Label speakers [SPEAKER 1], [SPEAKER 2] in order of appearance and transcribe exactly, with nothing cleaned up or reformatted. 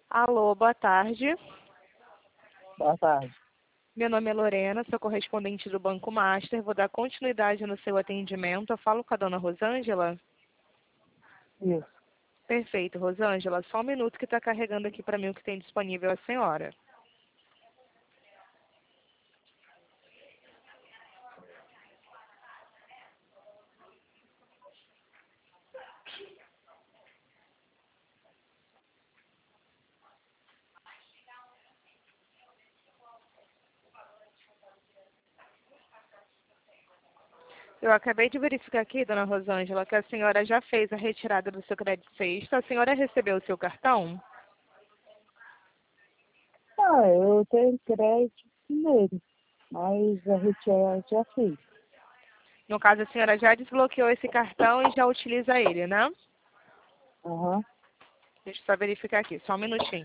[SPEAKER 1] Alô, boa tarde.
[SPEAKER 2] Boa tarde.
[SPEAKER 1] Meu nome é Lorena, sou correspondente do Banco Master. Vou dar continuidade no seu atendimento. Eu falo com a dona Rosângela?
[SPEAKER 2] Isso.
[SPEAKER 1] Perfeito, Rosângela. Só um minuto que está carregando aqui para mim o que tem disponível a senhora. Eu acabei de verificar aqui, dona Rosângela, que a senhora já fez a retirada do seu crédito sexta. A senhora recebeu o seu cartão?
[SPEAKER 2] Ah, eu tenho crédito nele, mas a retirada já fiz.
[SPEAKER 1] No caso, a senhora já desbloqueou esse cartão e já utiliza ele, né?
[SPEAKER 2] Aham.
[SPEAKER 1] Deixa eu só verificar aqui, só um minutinho.